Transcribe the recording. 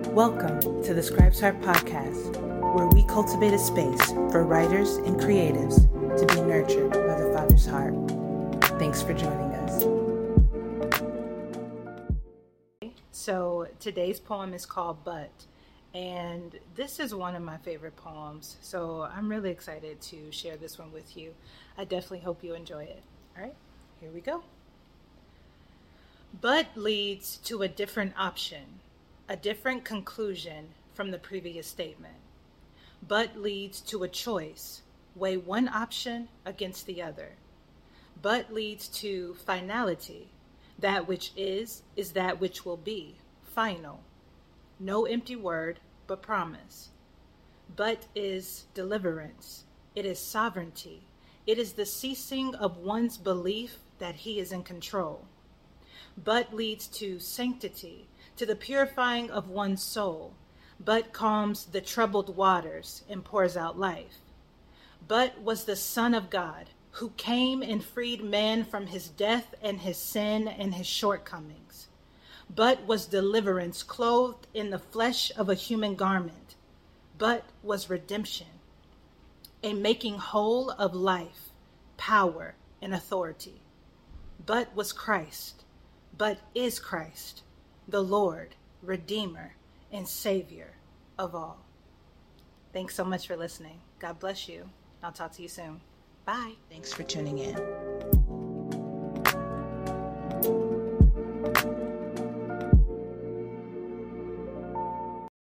Welcome to the Scribe's Heart Podcast, where we cultivate a space for writers and creatives to be nurtured by the Father's heart. Thanks for joining us. So today's poem is called But, and this is one of my favorite poems, so I'm really excited to share this one with you. I definitely hope you enjoy it. All right, here we go. But leads to a different option, a different conclusion from the previous statement. But leads to a choice. Weigh one option against the other. But leads to finality. That which is that which will be. Final. No empty word, but promise. But is deliverance. It is sovereignty. It is the ceasing of one's belief that he is in control. But leads to sanctity, to the purifying of one's soul, but calms the troubled waters and pours out life. But was the Son of God, who came and freed man from his death and his sin and his shortcomings. But was deliverance clothed in the flesh of a human garment. But was redemption, a making whole of life, power, and authority. But was Christ, but is Christ, the Lord, Redeemer, and Savior of all. Thanks so much for listening. God bless you. I'll talk to you soon. Bye. Thanks for tuning in.